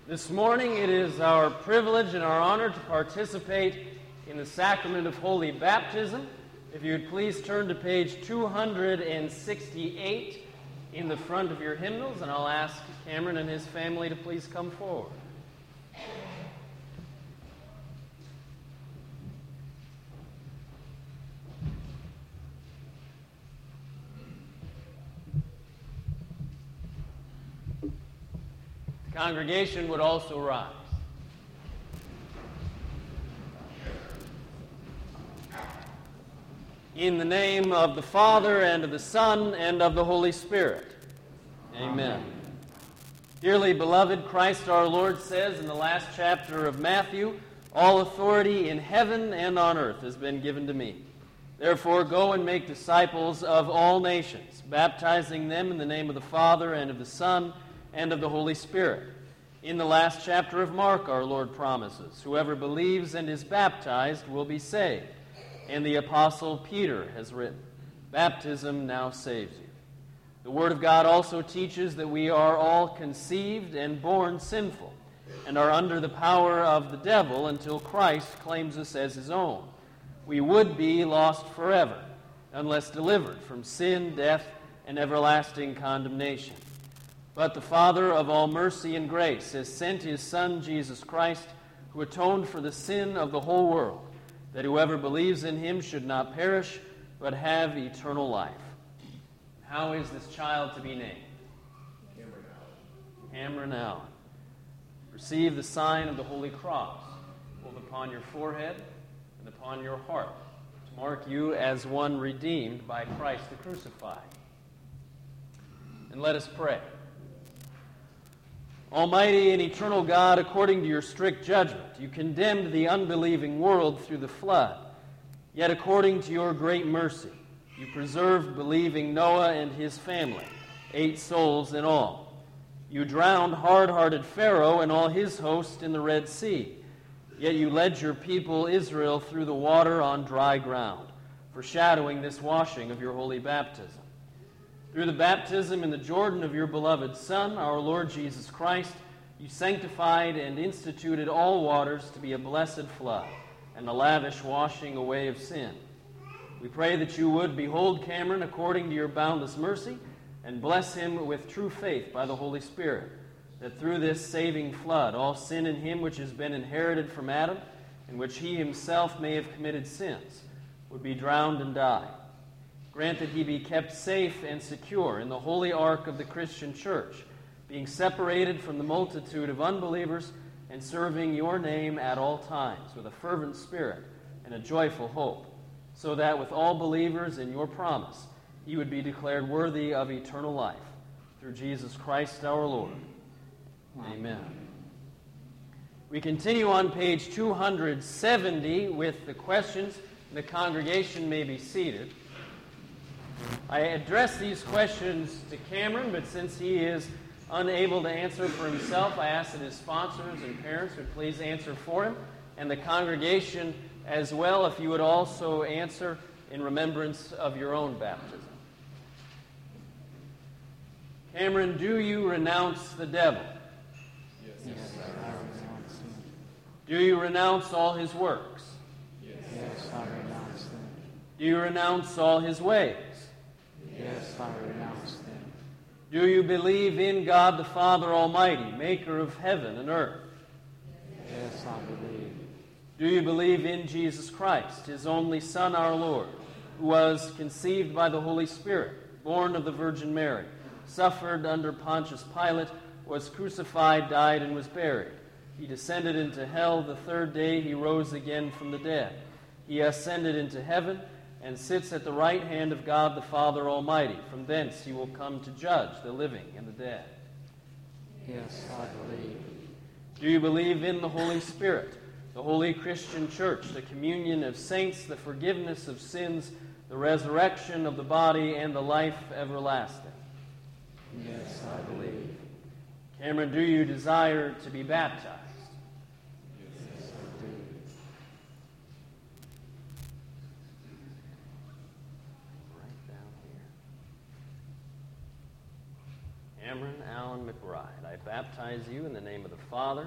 This morning it is our privilege and our honor to participate in the sacrament of holy baptism. If you would please turn to page 268 in the front of your hymnals, and I'll ask Cameron and his family to please come forward. The congregation would also rise. In the name of the Father, and of the Son, and of the Holy Spirit. Amen. Dearly beloved, Christ our Lord says in the last chapter of Matthew, "All authority in heaven and on earth has been given to me. Therefore go and make disciples of all nations, baptizing them in the name of the Father, and of the Son, and of the Holy Spirit." In the last chapter of Mark, our Lord promises, "Whoever believes and is baptized will be saved." And the Apostle Peter has written, "Baptism now saves you." The Word of God also teaches that we are all conceived and born sinful, and are under the power of the devil until Christ claims us as his own. We would be lost forever, unless delivered from sin, death, and everlasting condemnation. But the Father of all mercy and grace has sent his Son, Jesus Christ, who atoned for the sin of the whole world, that whoever believes in him should not perish, but have eternal life. How is this child to be named? Cameron Allen. Receive the sign of the Holy Cross, both upon your forehead and upon your heart, to mark you as one redeemed by Christ the crucified. And let us pray. Almighty and eternal God, according to your strict judgment, you condemned the unbelieving world through the flood. Yet according to your great mercy, you preserved believing Noah and his family, 8 souls in all. You drowned hard-hearted Pharaoh and all his host in the Red Sea. Yet you led your people Israel through the water on dry ground, foreshadowing this washing of your holy baptism. Through the baptism in the Jordan of your beloved Son, our Lord Jesus Christ, you sanctified and instituted all waters to be a blessed flood and a lavish washing away of sin. We pray that you would behold Cameron according to your boundless mercy and bless him with true faith by the Holy Spirit, that through this saving flood all sin in him which has been inherited from Adam, in which he himself may have committed sins, would be drowned and die. Grant that he be kept safe and secure in the holy ark of the Christian church, being separated from the multitude of unbelievers and serving your name at all times with a fervent spirit and a joyful hope, so that with all believers in your promise he would be declared worthy of eternal life. Through Jesus Christ our Lord. Amen. We continue on page 270 with the questions. The congregation may be seated. I addressed these questions to Cameron, but since he is unable to answer for himself, I ask that his sponsors and parents would please answer for him, and the congregation as well, if you would also answer in remembrance of your own baptism. Cameron, do you renounce the devil? Yes, I renounce him. Do you renounce all his works? Yes, I renounce them. Do you renounce all his ways? Yes, I renounce them. Do you believe in God the Father Almighty, maker of heaven and earth? Yes, I believe. Do you believe in Jesus Christ, his only Son, our Lord, who was conceived by the Holy Spirit, born of the Virgin Mary, suffered under Pontius Pilate, was crucified, died, and was buried? He descended into hell. The third day he rose again from the dead. He ascended into heaven and sits at the right hand of God the Father Almighty. From thence he will come to judge the living and the dead. Yes, I believe. Do you believe in the Holy Spirit, the holy Christian church, the communion of saints, the forgiveness of sins, the resurrection of the body, and the life everlasting? Yes, I believe. Cameron, do you desire to be baptized? Yes, I do. Right down here. Cameron Allen McBride. I baptize you in the name of the Father,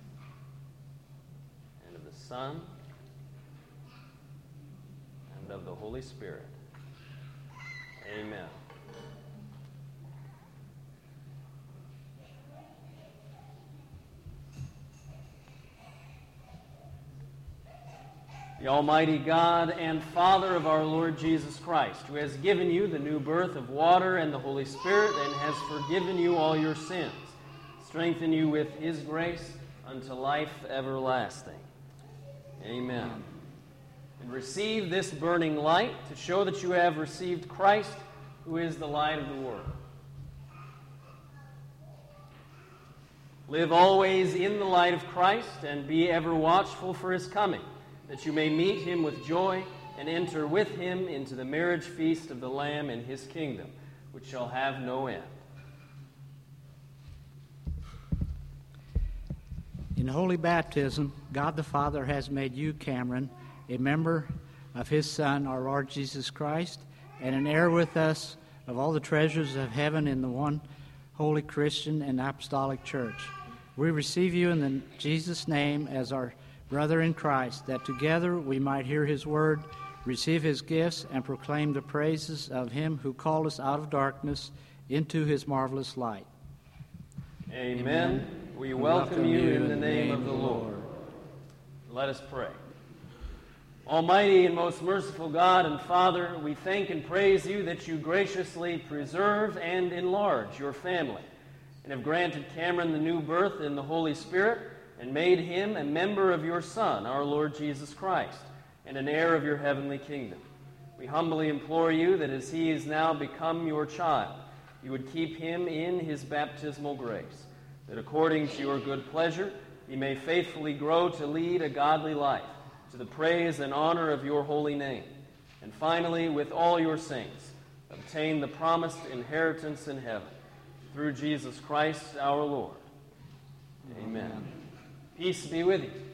and of the Son, and of the Holy Spirit. Amen. The Almighty God and Father of our Lord Jesus Christ, who has given you the new birth of water and the Holy Spirit, and has forgiven you all your sins, strengthen you with his grace unto life everlasting. Amen. And receive this burning light to show that you have received Christ, who is the light of the world. Live always in the light of Christ, and be ever watchful for his coming, that you may meet him with joy and enter with him into the marriage feast of the Lamb in his kingdom, which shall have no end. In holy baptism, God the Father has made you, Cameron, a member of his Son, our Lord Jesus Christ, and an heir with us of all the treasures of heaven in the one holy Christian and apostolic church. We receive you in Jesus' name as our brother in Christ, that together we might hear his word, receive his gifts, and proclaim the praises of him who called us out of darkness into his marvelous light. Amen. We welcome you in the name of the Lord. Let us pray. Almighty and most merciful God and Father, we thank and praise you that you graciously preserve and enlarge your family, and have granted Cameron the new birth in the Holy Spirit, and made him a member of your Son, our Lord Jesus Christ, and an heir of your heavenly kingdom. We humbly implore you that as he is now become your child, you would keep him in his baptismal grace, that according to your good pleasure he may faithfully grow to lead a godly life, to the praise and honor of your holy name, and finally, with all your saints, obtain the promised inheritance in heaven, through Jesus Christ our Lord. Amen. Peace be with you.